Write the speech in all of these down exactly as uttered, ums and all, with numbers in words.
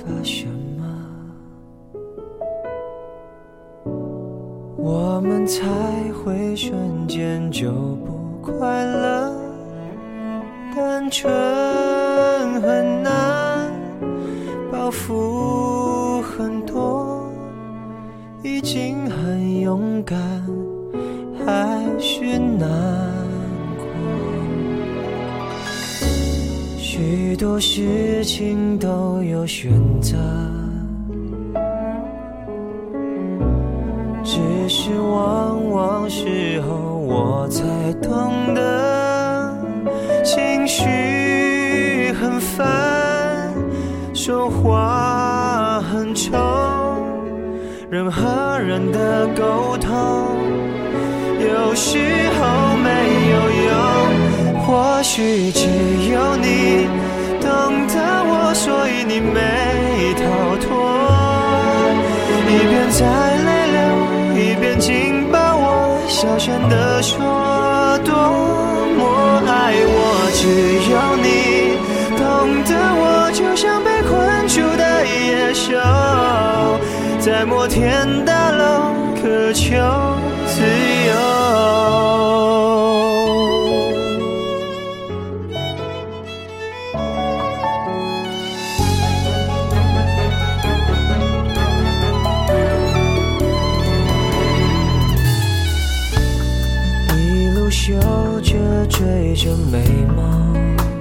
什么，我们才会瞬间就不快乐。单纯很难，包袱很多，已经很勇敢，还是难过。许多事情都有选择，只是往往事后我才懂得，情绪很烦，说话很冲，人和人的沟通有时候没有用，或许只有你懂得我，所以你没逃脱。一边在泪流，一边紧抱我，小声地说多么爱我。只有你懂得我，就像被困住的野兽，在摩天大楼渴求自由。一路嗅着追着美梦，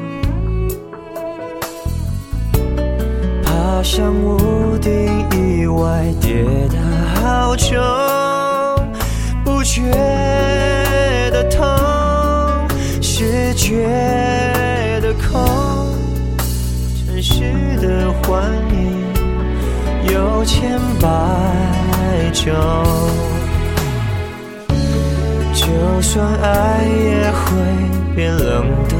爬上屋顶，意外跌得好重，不觉得痛，是觉得空。城市的幻影有千百种，就算爱也会变冷的，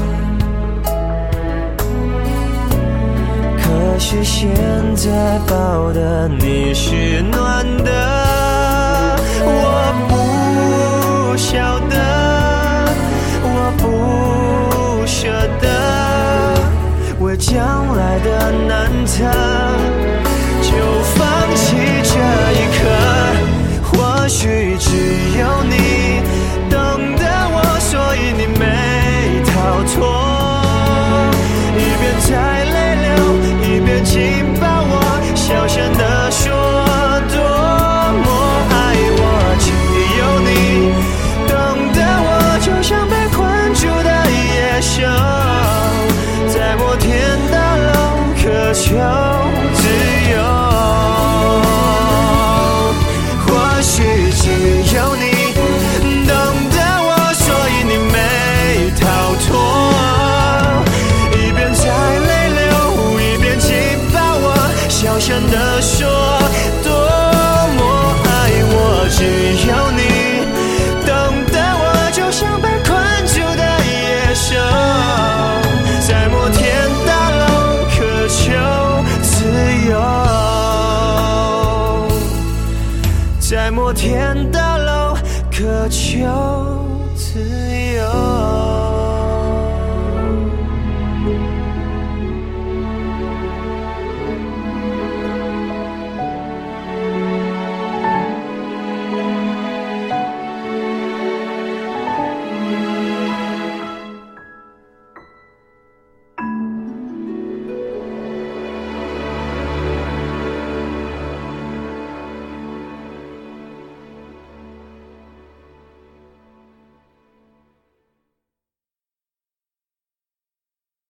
可是现在抱的你是暖的。我不晓得，我不舍得，为将来的难测就放弃这一刻。或许只有你懂得我，所以你没逃脱。一边在泪流，一边紧抱我，小声地说多么爱我。只有你懂得我，就像被困住的野兽，在摩天大楼渴求自由。或许只有你懂得我，所以你没逃脱。一边在泪流，一边紧抱我，小声地说多么爱我。只有你懂得我，就像被困住的野兽，在摩天大楼渴求自由，在摩天大楼渴求自由。